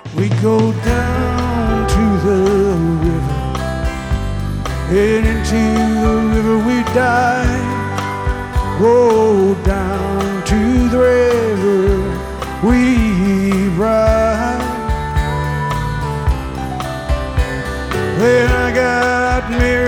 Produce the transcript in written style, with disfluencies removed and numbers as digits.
We go down to the river, and into the river we dive. Go down to the river we